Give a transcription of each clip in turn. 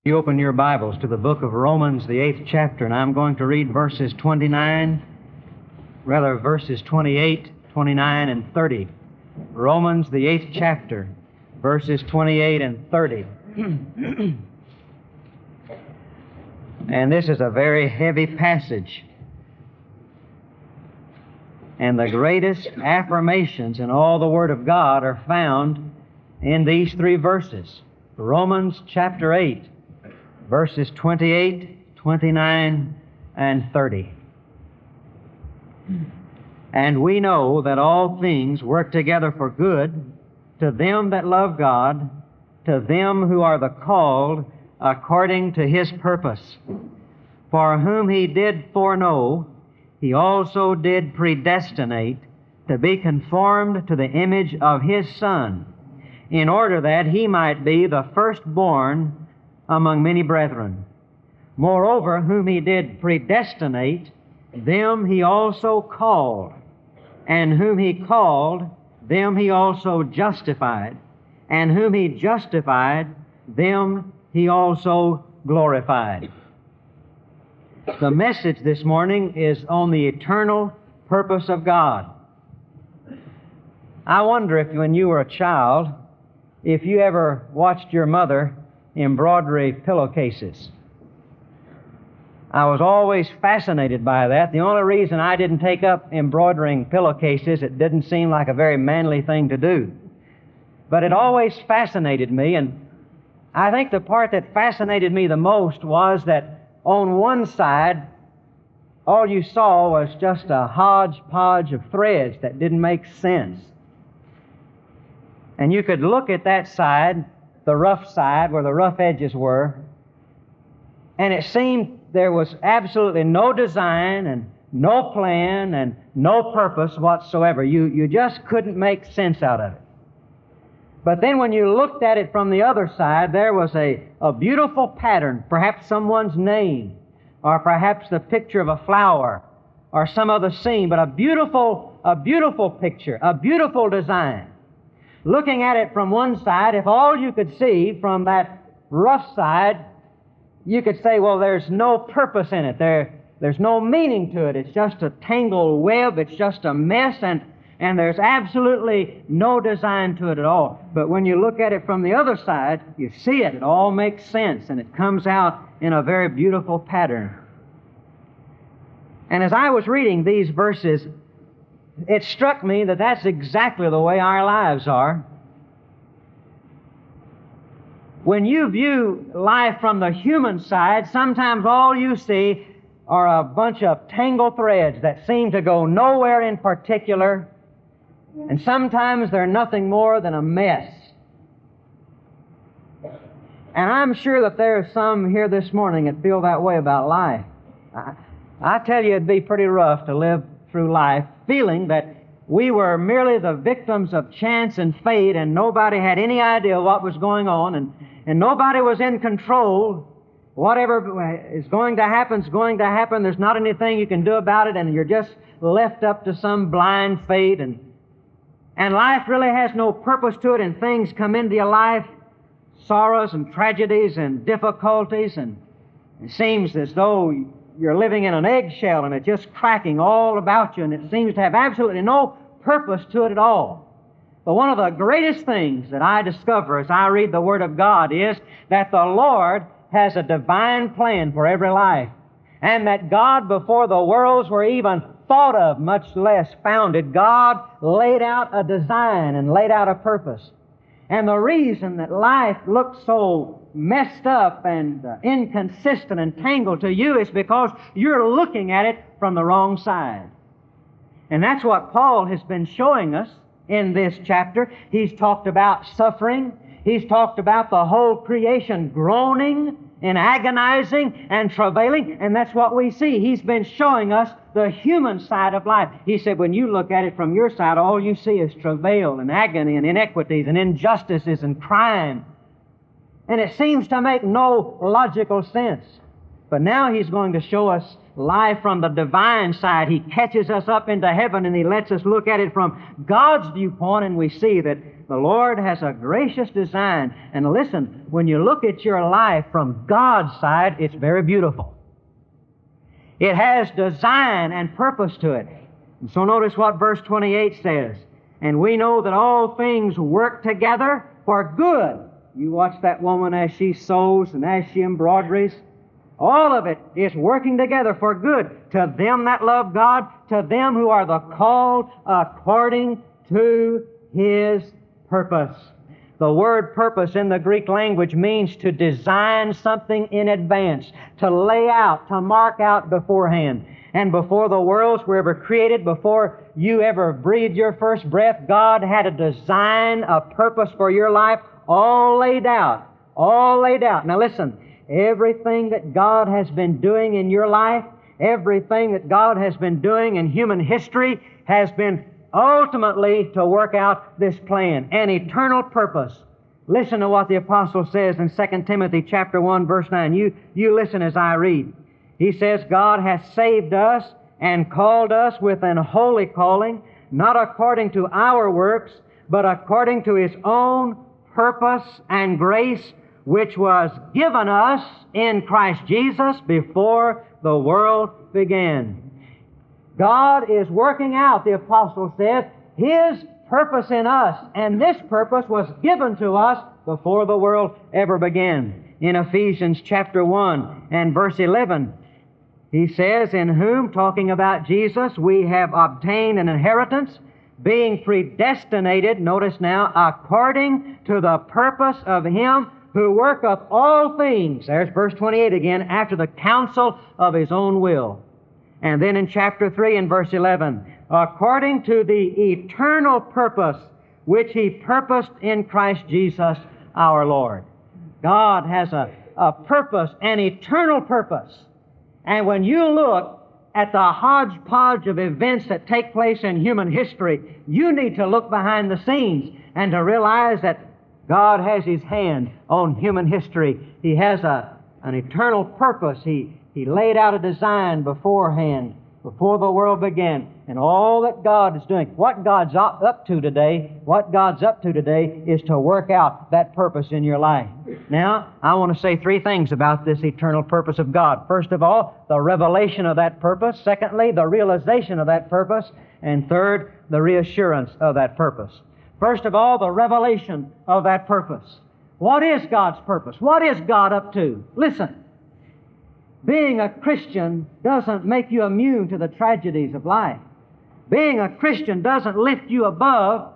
You open your Bibles to the book of Romans, the 8th chapter, and I'm going to read verses 28, 29, and 30. Romans, the 8th chapter, verses 28 and 30. And this is a very heavy passage. And the greatest affirmations in all the Word of God are found in these three verses. Romans chapter 8. Verses 28, 29, and 30. And we know that all things work together for good to them that love God, to them who are the called according to His purpose. For whom He did foreknow, He also did predestinate to be conformed to the image of His Son, in order that He might be the firstborn among many brethren. Moreover, whom He did predestinate, them He also called. And whom He called, them He also justified. And whom He justified, them He also glorified. The message this morning is on the eternal purpose of God. I wonder if when you were a child, if you ever watched your mother embroidery pillowcases. I was always fascinated by that. The only reason I didn't take up embroidering pillowcases, it didn't seem like a very manly thing to do. But it always fascinated me, and I think the part that fascinated me the most was that on one side, all you saw was just a hodgepodge of threads that didn't make sense. And you could look at that side, the rough side where the rough edges were, and it seemed there was absolutely no design and no plan and no purpose whatsoever. You just couldn't make sense out of it. But then when you looked at it from the other side, there was a beautiful pattern, perhaps someone's name, or perhaps the picture of a flower, or some other scene, but a beautiful picture, a beautiful design. Looking at it from one side, if all you could see from that rough side, you could say, well, there's no purpose in it. There's no meaning to it. It's just a tangled web. It's just a mess, and there's absolutely no design to it at all. But when you look at it from the other side, you see it. It all makes sense, and it comes out in a very beautiful pattern. And as I was reading these verses, it struck me that that's exactly the way our lives are. When you view life from the human side, sometimes all you see are a bunch of tangled threads that seem to go nowhere in particular, and sometimes they're nothing more than a mess. And I'm sure that there are some here this morning that feel that way about life. I tell you, it'd be pretty rough to live through life feeling that we were merely the victims of chance and fate, and nobody had any idea what was going on, and nobody was in control. Whatever is going to happen is going to happen. There's not anything you can do about it, and you're just left up to some blind fate, and life really has no purpose to it, and things come into your life, sorrows and tragedies and difficulties, and it seems as though you're living in an eggshell and it's just cracking all about you, and it seems to have absolutely no purpose to it at all. But one of the greatest things that I discover as I read the Word of God is that the Lord has a divine plan for every life, and that God, before the worlds were even thought of, much less founded, God laid out a design and laid out a purpose. And the reason that life looks so messed up and inconsistent and tangled to you is because you're looking at it from the wrong side. And that's what Paul has been showing us in this chapter. He's talked about suffering. He's talked about the whole creation groaning and agonizing and travailing, and that's what we see. He's been showing us the human side of life. He said, when you look at it from your side, all you see is travail and agony and inequities and injustices and crime. And it seems to make no logical sense. But now He's going to show us life from the divine side. He catches us up into heaven and He lets us look at it from God's viewpoint, and we see that The Lord has a gracious design. And listen, when you look at your life from God's side, it's very beautiful. It has design and purpose to it. And so notice what verse 28 says. And we know that all things work together for good. You watch that woman as she sews and as she embroideries. All of it is working together for good to them that love God, to them who are the called according to His purpose. The word purpose in the Greek language means to design something in advance, to lay out, to mark out beforehand. And before the worlds were ever created, before you ever breathed your first breath, God had a design, a purpose for your life, all laid out. All laid out. Now listen, everything that God has been doing in your life, everything that God has been doing in human history has been ultimately to work out this plan, an eternal purpose. Listen to what the apostle says in 2 Timothy chapter 1, verse 9. You listen as I read. He says, God has saved us and called us with an holy calling, not according to our works, but according to His own purpose and grace, which was given us in Christ Jesus before the world began. God is working out, the apostle says, His purpose in us, and this purpose was given to us before the world ever began. In Ephesians chapter 1 and verse 11, he says, in whom, talking about Jesus, we have obtained an inheritance, being predestinated, notice now, according to the purpose of Him who worketh all things, there's verse 28 again, after the counsel of His own will. And then in chapter 3 and verse 11, according to the eternal purpose which He purposed in Christ Jesus our Lord. God has a purpose, an eternal purpose. And when you look at the hodgepodge of events that take place in human history, you need to look behind the scenes and to realize that God has His hand on human history. He has an eternal purpose. He laid out a design beforehand, before the world began. And all that God is doing, what God's up to today is to work out that purpose in your life. Now, I want to say three things about this eternal purpose of God. First of all, the revelation of that purpose. Secondly, the realization of that purpose. And third, the reassurance of that purpose. First of all, the revelation of that purpose. What is God's purpose? What is God up to? Listen. Being a Christian doesn't make you immune to the tragedies of life. Being a Christian doesn't lift you above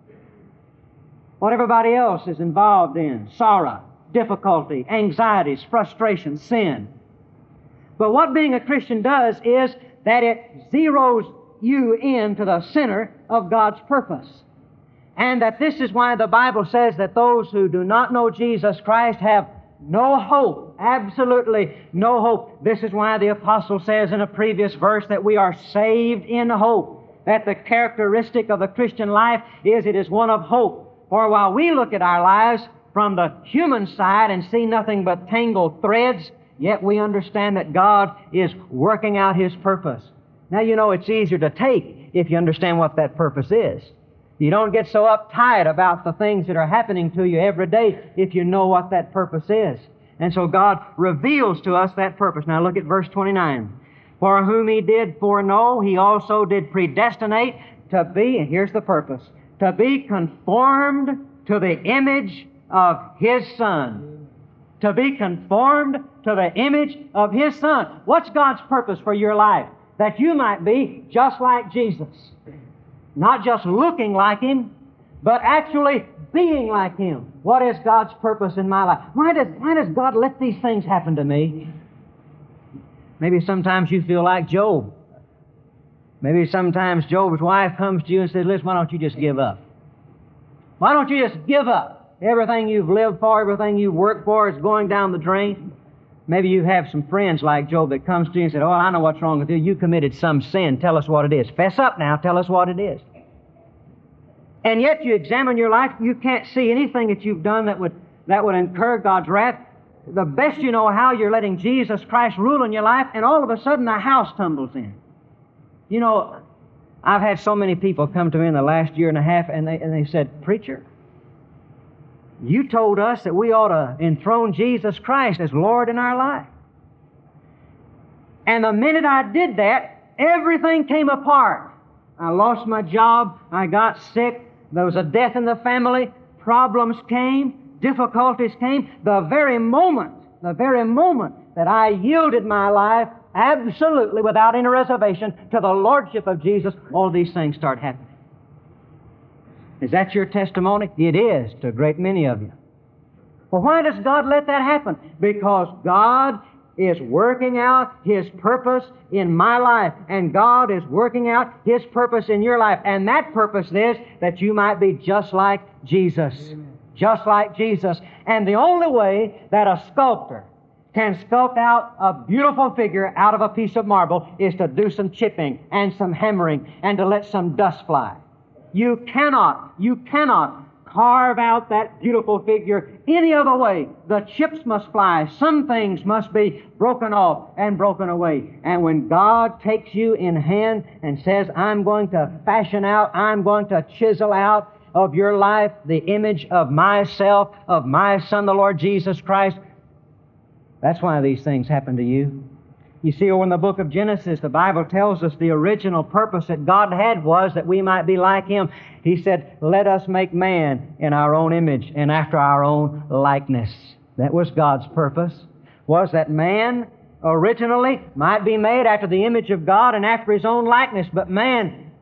what everybody else is involved in. Sorrow, difficulty, anxieties, frustration, sin. But what being a Christian does is that it zeroes you in to the center of God's purpose. And that this is why the Bible says that those who do not know Jesus Christ have no hope, absolutely no hope. This is why the apostle says in a previous verse that we are saved in hope. That the characteristic of the Christian life is it is one of hope. For while we look at our lives from the human side and see nothing but tangled threads, yet we understand that God is working out His purpose. Now you know it's easier to take if you understand what that purpose is. You don't get so uptight about the things that are happening to you every day if you know what that purpose is. And so God reveals to us that purpose. Now look at verse 29. For whom He did foreknow, He also did predestinate to be, and here's the purpose, to be conformed to the image of His Son. To be conformed to the image of His Son. What's God's purpose for your life? That you might be just like Jesus. Not just looking like Him, but actually being like Him. What is God's purpose in my life? Why does God let these things happen to me? Maybe sometimes you feel like Job. Maybe sometimes Job's wife comes to you and says, listen, why don't you just give up? Why don't you just give up? Everything you've lived for, everything you've worked for is going down the drain. Maybe you have some friends like Job that comes to you and said, oh, I know what's wrong with you. You committed some sin. Tell us what it is. Fess up now. Tell us what it is. And yet you examine your life, you can't see anything that you've done that would incur God's wrath. The best you know how, you're letting Jesus Christ rule in your life, and all of a sudden a house tumbles in. You know, I've had so many people come to me in the last year and a half, and they said, preacher, You told us that we ought to enthrone Jesus Christ as Lord in our life. And the minute I did that, everything came apart. I lost my job. I got sick. There was a death in the family. Problems came. Difficulties came. The very moment that I yielded my life absolutely without any reservation to the Lordship of Jesus, all these things start happening. Is that your testimony? It is to a great many of you. Well, why does God let that happen? Because God is working out His purpose in my life, and God is working out His purpose in your life. And that purpose is that you might be just like Jesus. Amen. Just like Jesus. And the only way that a sculptor can sculpt out a beautiful figure out of a piece of marble is to do some chipping and some hammering and to let some dust fly. You cannot carve out that beautiful figure any other way. The chips must fly. Some things must be broken off and broken away. And when God takes you in hand and says, I'm going to fashion out, I'm going to chisel out of your life the image of myself, of my Son, the Lord Jesus Christ, that's why these things happen to you. You see, in the book of Genesis, the Bible tells us the original purpose that God had was that we might be like Him. He said, let us make man in our own image and after our own likeness. That was God's purpose, was that man originally might be made after the image of God and after His own likeness. But man,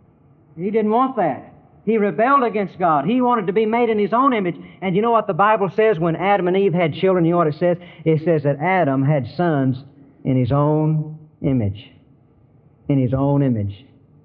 he didn't want that. He rebelled against God. He wanted to be made in His own image. And you know what the Bible says when Adam and Eve had children? You know what it says? It says that Adam had sons in his own image. In his own image.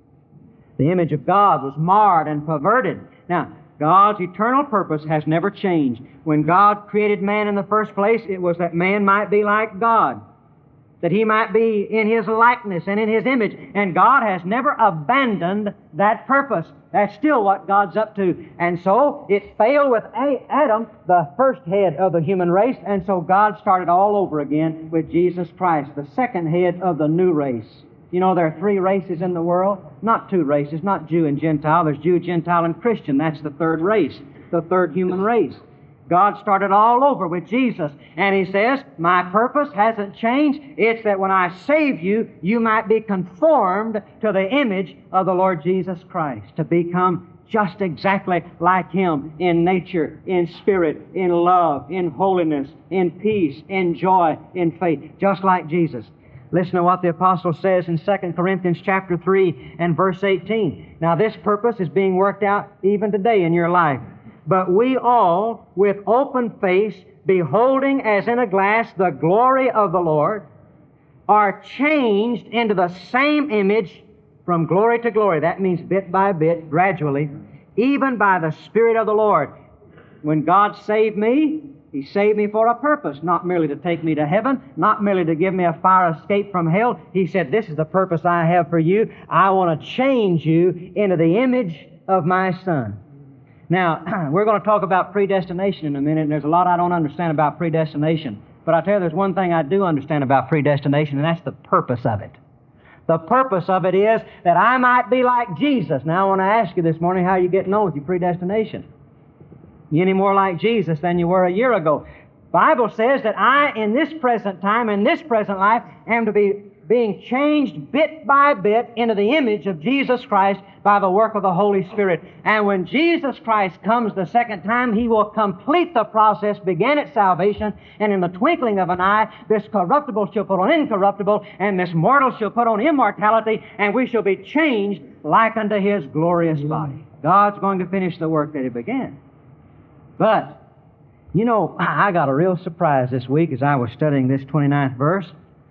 The image of God was marred and perverted. Now, God's eternal purpose has never changed. When God created man in the first place, it was that man might be like God, that he might be in His likeness and in His image. And God has never abandoned that purpose. That's still what God's up to. And so it failed with Adam, the first head of the human race, and so God started all over again with Jesus Christ, the second head of the new race. You know, there are three races in the world. Not two races, not Jew and Gentile. There's Jew, Gentile, and Christian. That's the third race, the third human race. God started all over with Jesus. And He says, my purpose hasn't changed. It's that when I save you, you might be conformed to the image of the Lord Jesus Christ, to become just exactly like Him in nature, in spirit, in love, in holiness, in peace, in joy, in faith, just like Jesus. Listen to what the apostle says in 2 Corinthians chapter 3 and verse 18. Now this purpose is being worked out even today in your life. But we all, with open face, beholding as in a glass the glory of the Lord, are changed into the same image from glory to glory. That means bit by bit, gradually, even by the Spirit of the Lord. When God saved me, He saved me for a purpose, not merely to take me to heaven, not merely to give me a fire escape from hell. He said, this is the purpose I have for you. I want to change you into the image of my Son. Now, we're going to talk about predestination in a minute, and there's a lot I don't understand about predestination. But I tell you, there's one thing I do understand about predestination, and that's the purpose of it. The purpose of it is that I might be like Jesus. Now, I want to ask you this morning, how are you getting on with your predestination? You any more like Jesus than you were a year ago? The Bible says that I, in this present time, in this present life, am to be being changed bit by bit into the image of Jesus Christ by the work of the Holy Spirit. And when Jesus Christ comes the second time, He will complete the process began at salvation, and in the twinkling of an eye, this corruptible shall put on incorruptible, and this mortal shall put on immortality, and we shall be changed like unto His glorious body. God's going to finish the work that He began. But, you know, I got a real surprise this week as I was studying this 29th verse.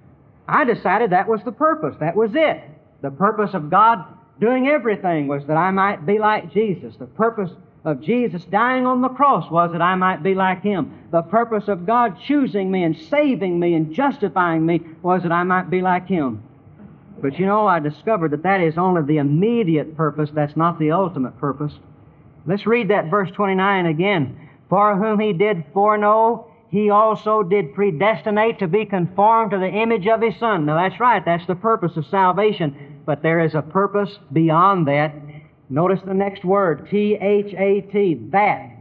I decided that was the purpose. That was it. The purpose of God doing everything was that I might be like Jesus. The purpose of Jesus dying on the cross was that I might be like Him. The purpose of God choosing me and saving me and justifying me was that I might be like Him. But you know, I discovered that that is only the immediate purpose. That's not the ultimate purpose. Let's read that verse 29 again. For whom He did foreknow, He also did predestinate to be conformed to the image of His Son. Now that's right, that's the purpose of salvation. But there is a purpose beyond that. Notice the next word, T-H-A-T, that.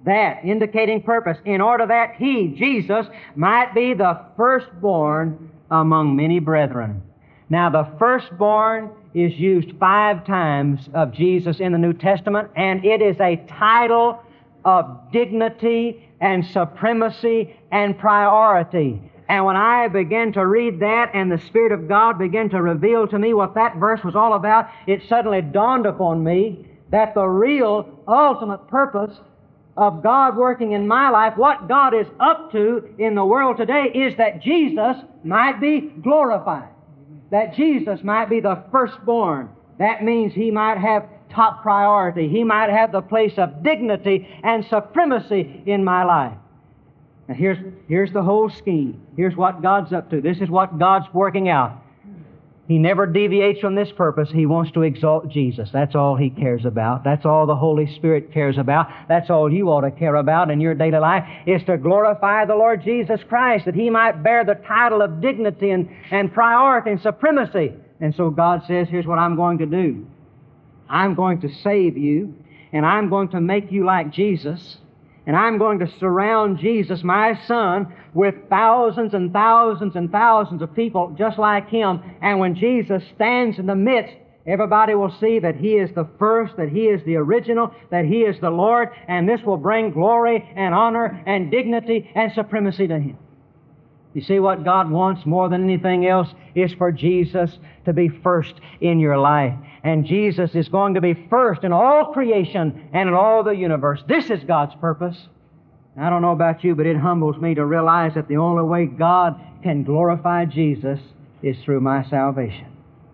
that, indicating purpose, in order that He, Jesus, might be the firstborn among many brethren. Now, the firstborn is used 5 times of Jesus in the New Testament, and it is a title of dignity and supremacy and priority. And when I began to read that and the Spirit of God began to reveal to me what that verse was all about, it suddenly dawned upon me that the real, ultimate purpose of God working in my life, what God is up to in the world today, is that Jesus might be glorified. That Jesus might be the firstborn. That means He might have top priority. He might have the place of dignity and supremacy in my life. Now here's the whole scheme. Here's what God's up to. This is what God's working out. He never deviates from this purpose. He wants to exalt Jesus. That's all He cares about. That's all the Holy Spirit cares about. That's all you ought to care about in your daily life, is to glorify the Lord Jesus Christ, that He might bear the title of dignity and priority and supremacy. And so God says, here's what I'm going to do. I'm going to save you, and I'm going to make you like Jesus, and I'm going to surround Jesus, my Son, with thousands and thousands and thousands of people just like Him. And when Jesus stands in the midst, everybody will see that He is the first, that He is the original, that He is the Lord, and this will bring glory and honor and dignity and supremacy to Him. You see, what God wants more than anything else is for Jesus to be first in your life. And Jesus is going to be first in all creation and in all the universe. This is God's purpose. I don't know about you, but it humbles me to realize that the only way God can glorify Jesus is through my salvation.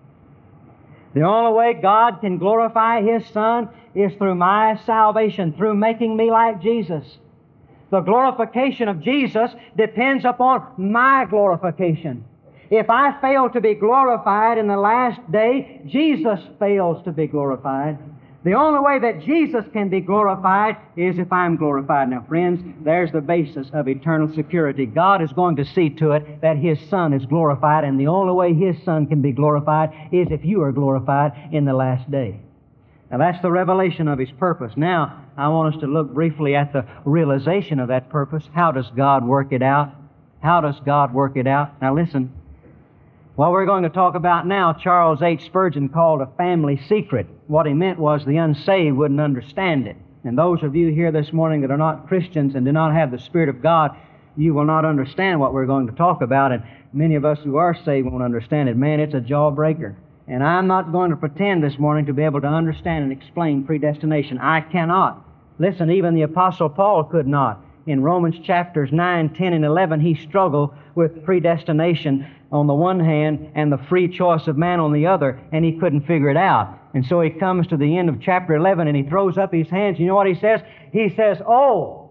The only way God can glorify His Son is through my salvation, through making me like Jesus. The glorification of Jesus depends upon my glorification. If I fail to be glorified in the last day, Jesus fails to be glorified. The only way that Jesus can be glorified is if I'm glorified. Now, friends, there's the basis of eternal security. God is going to see to it that His Son is glorified, and the only way His Son can be glorified is if you are glorified in the last day. Now, that's the revelation of His purpose. Now, I want us to look briefly at the realization of that purpose. How does God work it out? How does God work it out? Now, listen. What we're going to talk about now, Charles H. Spurgeon called a family secret. What he meant was the unsaved wouldn't understand it. And those of you here this morning that are not Christians and do not have the Spirit of God, you will not understand what we're going to talk about. And many of us who are saved won't understand it. Man, it's a jawbreaker. And I'm not going to pretend this morning to be able to understand and explain predestination. I cannot. Listen, even the Apostle Paul could not. In Romans chapters 9, 10, and 11, he struggled with predestination on the one hand and the free choice of man on the other, and he couldn't figure it out. And so he comes to the end of chapter 11 and he throws up his hands. You know what he says? He says, "Oh,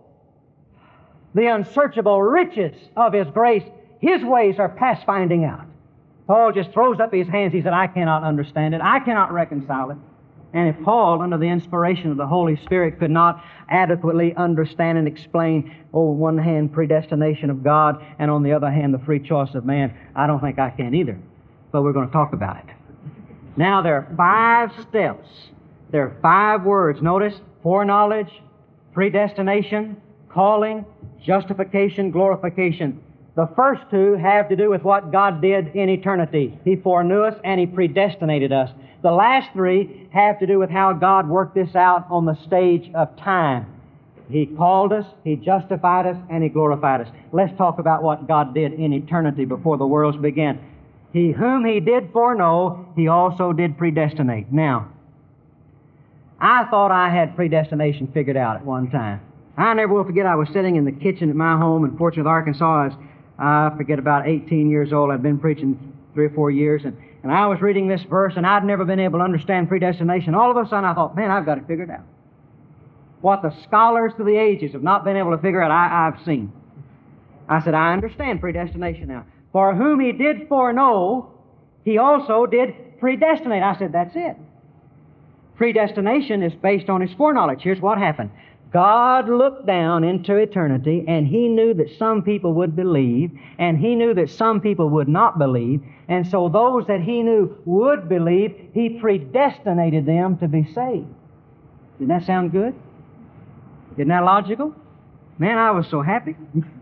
the unsearchable riches of His grace, His ways are past finding out." Paul just throws up his hands. He said, "I cannot understand it. I cannot reconcile it." And if Paul, under the inspiration of the Holy Spirit, could not adequately understand and explain, on one hand, predestination of God, and on the other hand, the free choice of man, I don't think I can either. But we're going to talk about it. Now, there are 5 steps. There are 5 words. Notice: foreknowledge, predestination, calling, justification, glorification. The first 2 have to do with what God did in eternity. He foreknew us and He predestinated us. The last 3 have to do with how God worked this out on the stage of time. He called us, He justified us, and He glorified us. Let's talk about what God did in eternity before the worlds began. He whom He did foreknow, He also did predestinate. Now, I thought I had predestination figured out at one time. I never will forget, I was sitting in the kitchen at my home in Fort Smith, Arkansas. I forget, about 18 years old. I'd been preaching 3 or 4 years, and I was reading this verse, and I'd never been able to understand predestination. All of a sudden, I thought, man, I've got it figured out. What the scholars through the ages have not been able to figure out, I've seen. I said, I understand predestination now. For whom He did foreknow, He also did predestinate. I said, that's it. Predestination is based on His foreknowledge. Here's what happened. God looked down into eternity, and He knew that some people would believe, and He knew that some people would not believe, and so those that He knew would believe, He predestinated them to be saved. Didn't that sound good? Isn't that logical? Man, I was so happy.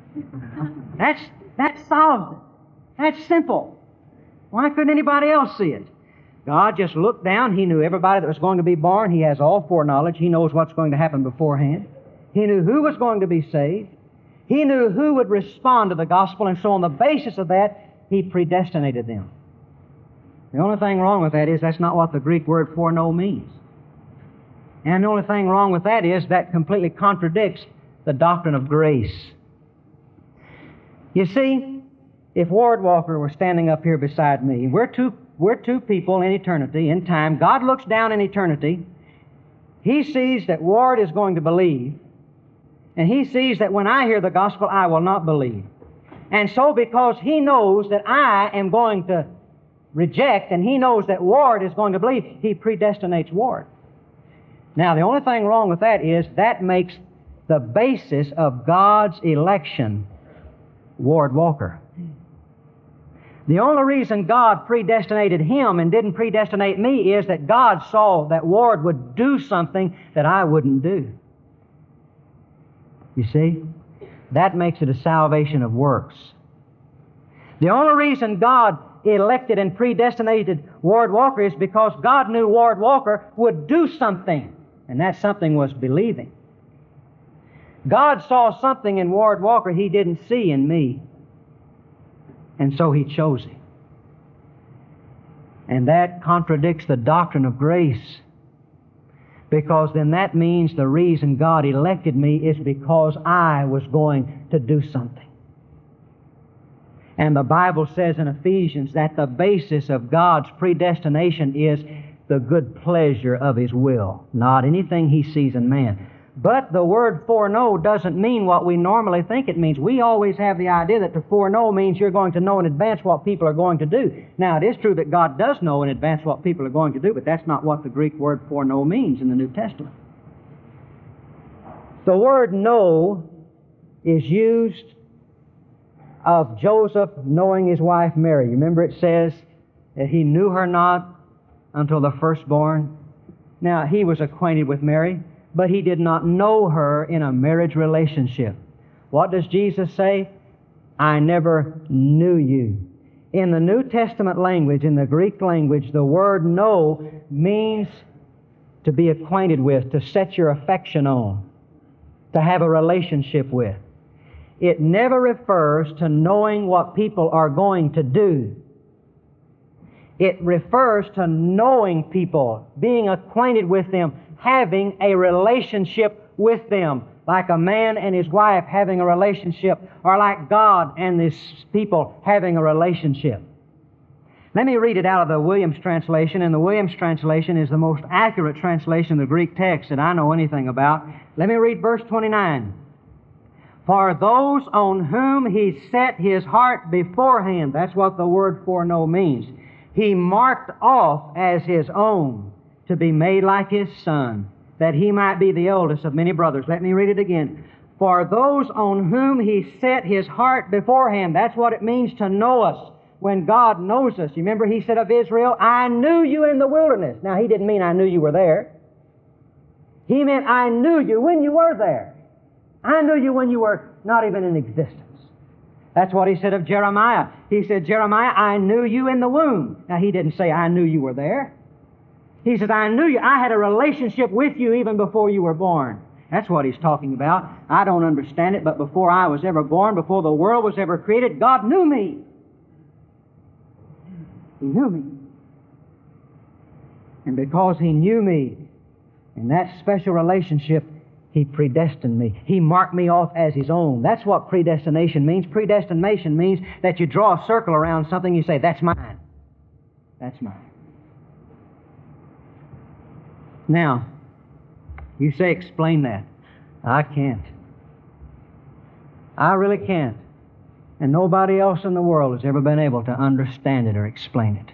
That solves it. That's simple. Why couldn't anybody else see it? God just looked down. He knew everybody that was going to be born. He has all foreknowledge. He knows what's going to happen beforehand. He knew who was going to be saved. He knew who would respond to the gospel, and so on the basis of that, He predestinated them. The only thing wrong with that is that's not what the Greek word foreknow means. And the only thing wrong with that is that completely contradicts the doctrine of grace. You see, if Ward Walker were standing up here beside me, we're two people in eternity, in time. God looks down in eternity. He sees that Ward is going to believe, and He sees that when I hear the gospel, I will not believe. And so because He knows that I am going to reject, and He knows that Ward is going to believe, He predestinates Ward. Now, the only thing wrong with that is that makes the basis of God's election Ward Walker. The only reason God predestinated him and didn't predestinate me is that God saw that Ward would do something that I wouldn't do. You see? That makes it a salvation of works. The only reason God elected and predestinated Ward Walker is because God knew Ward Walker would do something, and that something was believing. God saw something in Ward Walker He didn't see in me, and so He chose him. And that contradicts the doctrine of grace, because then that means the reason God elected me is because I was going to do something. And the Bible says in Ephesians that the basis of God's predestination is the good pleasure of His will, not anything He sees in man. But the word foreknow doesn't mean what we normally think it means. We always have the idea that to foreknow means you're going to know in advance what people are going to do. Now, it is true that God does know in advance what people are going to do, but that's not what the Greek word foreknow means in the New Testament. The word know is used of Joseph knowing his wife Mary. You remember it says that he knew her not until the firstborn. Now, he was acquainted with Mary, but he did not know her in a marriage relationship. What does Jesus say? I never knew you. In the New Testament language, in the Greek language, the word know means to be acquainted with, to set your affection on, to have a relationship with. It never refers to knowing what people are going to do. It refers to knowing people, being acquainted with them, having a relationship with them, like a man and his wife having a relationship, or like God and His people having a relationship. Let me read it out of the Williams translation, and the Williams translation is the most accurate translation of the Greek text that I know anything about. Let me read verse 29. For those on whom He set His heart beforehand, that's what the word foreknow means, He marked off as His own, to be made like His Son, that He might be the eldest of many brothers. Let me read it again. For those on whom He set His heart beforehand, that's what it means to know us. When God knows us, you remember He said of Israel, I knew you in the wilderness. Now, He didn't mean I knew you were there. He meant I knew you when you were there. I knew you when you were not even in existence. That's what He said of Jeremiah. He said, Jeremiah, I knew you in the womb. Now, He didn't say I knew you were there. He said, I knew you. I had a relationship with you even before you were born. That's what He's talking about. I don't understand it, but before I was ever born, before the world was ever created, God knew me. He knew me. And because He knew me, in that special relationship, He predestined me. He marked me off as His own. That's what predestination means. Predestination means that you draw a circle around something, you say, that's mine. That's mine. Now, you say, explain that. I can't. I really can't. And nobody else in the world has ever been able to understand it or explain it.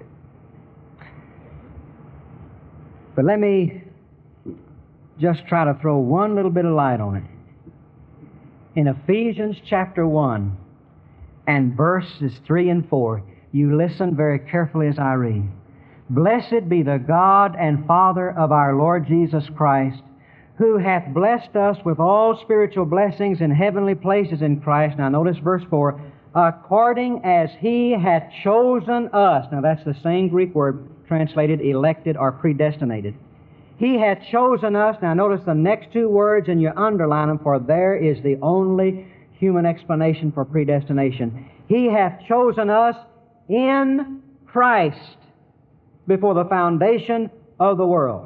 But let me just try to throw one little bit of light on it. In Ephesians chapter 1 and verses 3 and 4, you listen very carefully as I read. Blessed be the God and Father of our Lord Jesus Christ, who hath blessed us with all spiritual blessings in heavenly places in Christ. Now notice verse 4, according as He hath chosen us. Now that's the same Greek word translated elected or predestinated. He hath chosen us. Now notice the next two words and you underline them, for there is the only human explanation for predestination. He hath chosen us in Christ before the foundation of the world.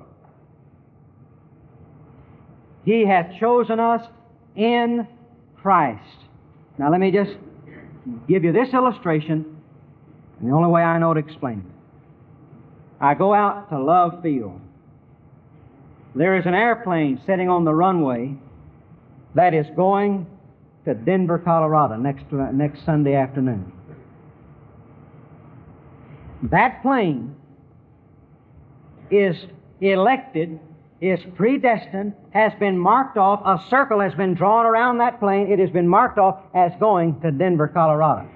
He hath chosen us in Christ. Now let me just give you this illustration, and the only way I know to explain it. I go out to Love Field. There is an airplane sitting on the runway that is going to Denver, Colorado next Sunday afternoon. That plane is elected, is predestined, has been marked off. A circle has been drawn around that plane. It has been marked off as going to Denver, Colorado.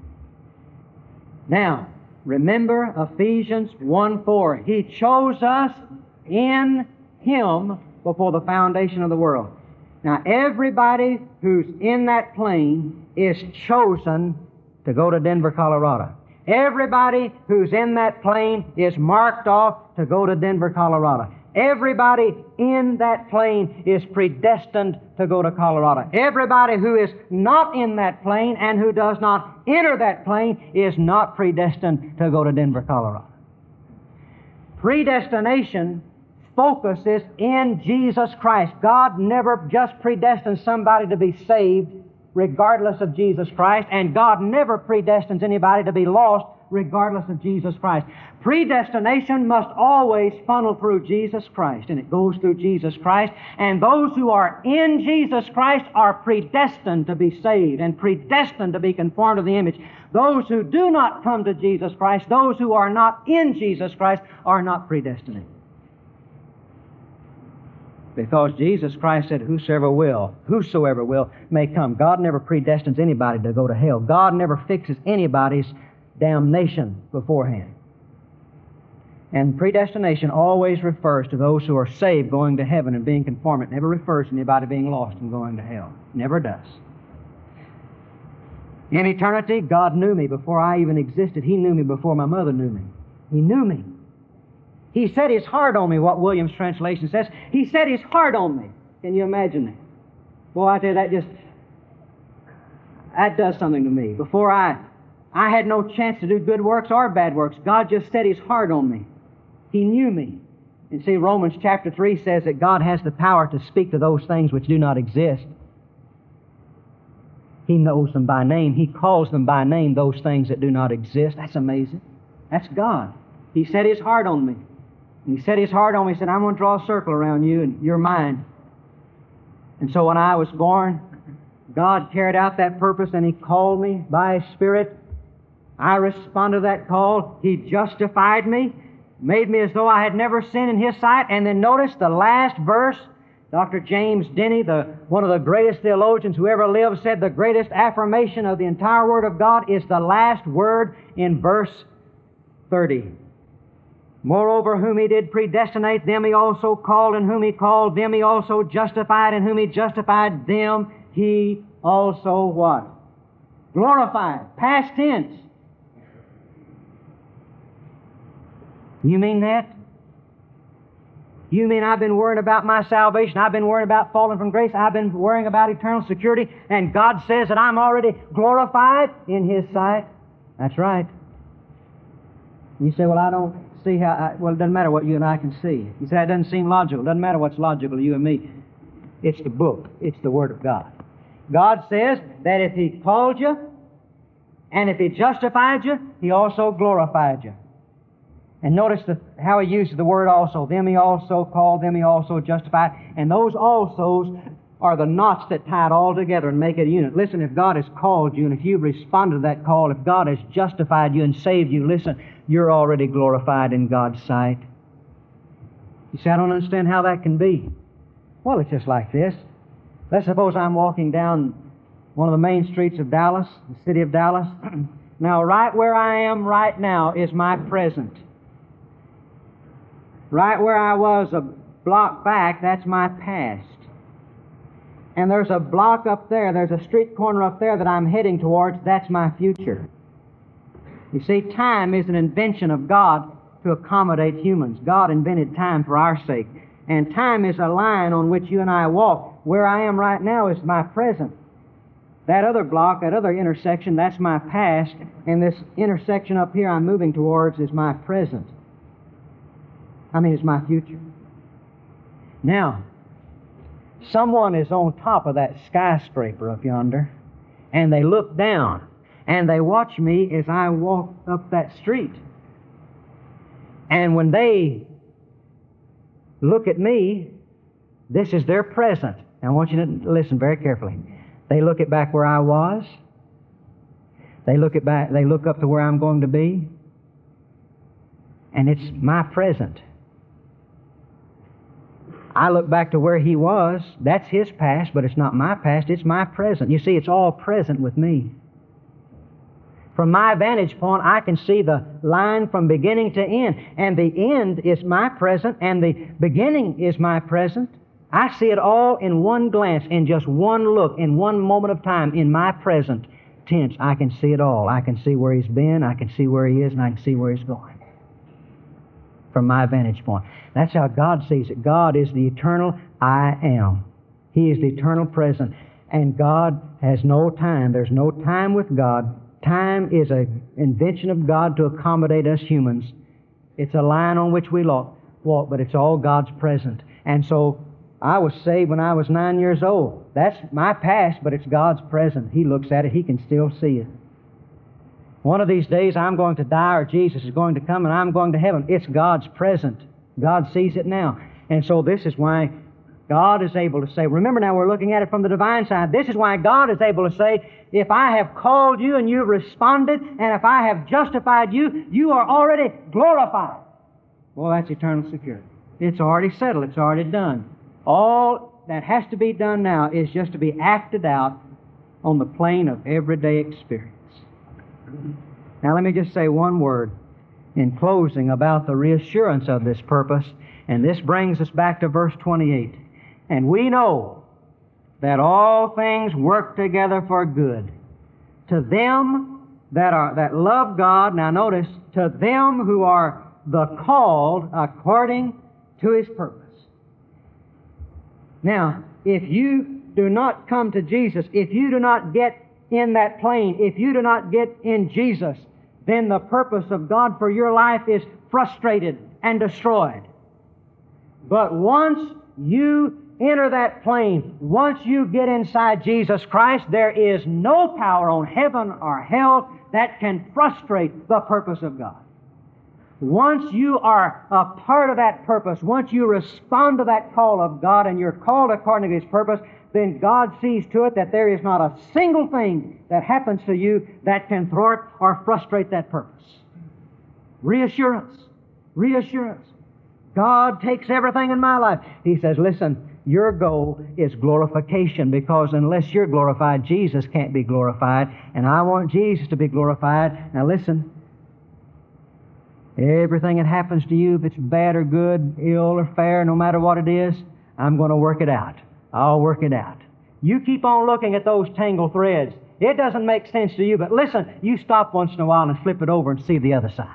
Now, remember Ephesians 1:4. He chose us in Him before the foundation of the world. Now, everybody who's in that plane is chosen to go to Denver, Colorado. Everybody who's in that plane is marked off to go to Denver, Colorado. Everybody in that plane is predestined to go to Colorado. Everybody who is not in that plane and who does not enter that plane is not predestined to go to Denver, Colorado. Predestination focuses in Jesus Christ. God never just predestines somebody to be saved regardless of Jesus Christ, and God never predestines anybody to be lost regardless of Jesus Christ. Predestination must always funnel through Jesus Christ, and it goes through Jesus Christ, and those who are in Jesus Christ are predestined to be saved and predestined to be conformed to the image. Those who do not come to Jesus Christ, those who are not in Jesus Christ, are not predestinated. Because Jesus Christ said, whosoever will may come. God never predestines anybody to go to hell. God never fixes anybody's damnation beforehand. And predestination always refers to those who are saved going to heaven and being conformed. It never refers to anybody being lost and going to hell. Never does. In eternity, God knew me before I even existed. He knew me before my mother knew me. He knew me. He set His heart on me, what Williams' translation says. He set His heart on me. Can you imagine that? Boy, I tell you, that does something to me. Before I had no chance to do good works or bad works. God just set His heart on me. He knew me. And see, Romans chapter 3 says that God has the power to speak to those things which do not exist. He knows them by name. He calls them by name, those things that do not exist. That's amazing. That's God. He set His heart on me. And He set His heart on me. He said, I'm going to draw a circle around you and you're mine. And so when I was born, God carried out that purpose and He called me by His Spirit. I responded to that call. He justified me, made me as though I had never sinned in His sight. And then notice the last verse. Dr. James Denny, one of the greatest theologians who ever lived, said the greatest affirmation of the entire Word of God is the last word in verse 30. Moreover, whom He did predestinate, them He also called, and whom He called, them He also justified, and whom He justified, them He also what? Glorified. Past tense. You mean that? You mean I've been worrying about my salvation? I've been worrying about falling from grace? I've been worrying about eternal security? And God says that I'm already glorified in His sight? That's right. You say, well, I don't see how... well, it doesn't matter what you and I can see. You say, that doesn't seem logical. It doesn't matter what's logical to you and me. It's the book. It's the Word of God. God says that if He called you and if He justified you, He also glorified you. And notice how He uses the word also. Them He also called, them He also justified. And those alsos are the knots that tie it all together and make it a unit. Listen, if God has called you and if you've responded to that call, if God has justified you and saved you, listen, you're already glorified in God's sight. You say, I don't understand how that can be. Well, it's just like this. Let's suppose I'm walking down one of the main streets of Dallas, the city of Dallas. Now, right where I am right now is my present. Right where I was block back, that's my past. And there's a block up there, there's a street corner up there that I'm heading towards, that's my future. You see, time is an invention of God to accommodate humans. God invented time for our sake. And time is a line on which you and I walk. Where I am right now is my present. That other block, that other intersection, that's my past. And this intersection up here I'm moving towards is my present. It's my future. Now, someone is on top of that skyscraper up yonder, and they look down, and they watch me as I walk up that street. And when they look at me, this is their present. And I want you to listen very carefully. They look at back where I was. They look up to where I'm going to be. And it's my present. I look back to where he was. That's his past, but it's not my past. It's my present. You see, it's all present with me. From my vantage point, I can see the line from beginning to end. And the end is my present, and the beginning is my present. I see it all in one glance, in just one look, in one moment of time, in my present tense. I can see it all. I can see where he's been, I can see where he is, and I can see where he's going. From my vantage point. That's how God sees it. God is the eternal I am. He is the eternal present. And God has no time. There's no time with God. Time is an invention of God to accommodate us humans. It's a line on which we walk, but it's all God's present. And so I was saved when I was 9 years old. That's my past, but it's God's present. He looks at it. He can still see it. One of these days I'm going to die, or Jesus is going to come, and I'm going to heaven. It's God's present. God sees it now. And so this is why God is able to say, remember now we're looking at it from the divine side. This is why God is able to say, if I have called you and you've responded, and if I have justified you, you are already glorified. Well, that's eternal security. It's already settled. It's already done. All that has to be done now is just to be acted out on the plane of everyday experience. Now let me just say one word in closing about the reassurance of this purpose, and this brings us back to verse 28. And we know that all things work together for good to them that love God. Now notice, to them who are the called according to His purpose. Now, if you do not come to Jesus, if you do not get in that plane, if you do not get in Jesus, then the purpose of God for your life is frustrated and destroyed. But once you enter that plane, once you get inside Jesus Christ, there is no power on heaven or hell that can frustrate the purpose of God. Once you are a part of that purpose, once you respond to that call of God and you're called according to His purpose, then God sees to it that there is not a single thing that happens to you that can thwart or frustrate that purpose. Reassurance. Reassurance. God takes everything in my life. He says, listen, your goal is glorification, because unless you're glorified, Jesus can't be glorified, and I want Jesus to be glorified. Now listen, everything that happens to you, if it's bad or good, ill or fair, no matter what it is, I'm going to work it out. I'll work it out. You keep on looking at those tangled threads. It doesn't make sense to you, but listen, you stop once in a while and flip it over and see the other side.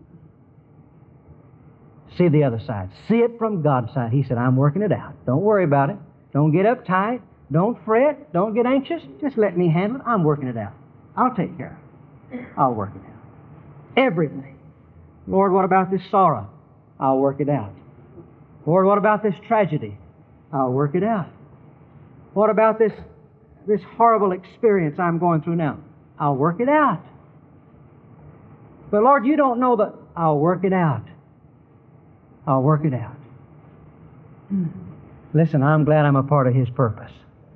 See the other side. See it from God's side. He said, I'm working it out. Don't worry about it. Don't get uptight. Don't fret. Don't get anxious. Just let me handle it. I'm working it out. I'll take care of it. I'll work it out. Everything. Lord, what about this sorrow? I'll work it out. Lord, what about this tragedy? I'll work it out. What about this horrible experience I'm going through now? I'll work it out. But Lord, you don't know that. I'll work it out. I'll work it out. Listen, I'm glad I'm a part of His purpose.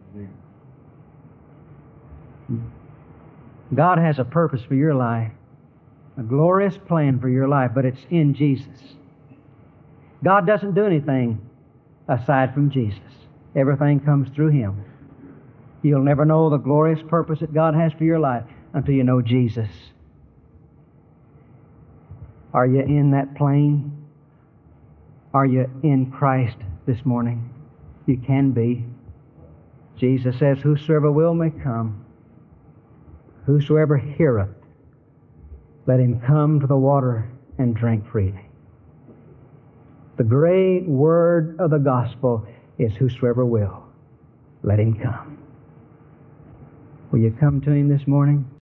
God has a purpose for your life, a glorious plan for your life, but it's in Jesus. God doesn't do anything aside from Jesus. Everything comes through Him. You'll never know the glorious purpose that God has for your life until you know Jesus. Are you in that plane? Are you in Christ this morning? You can be. Jesus says, whosoever will may come. Whosoever heareth, let him come to the water and drink freely. The great word of the gospel is whosoever will, let him come. Will you come to him this morning?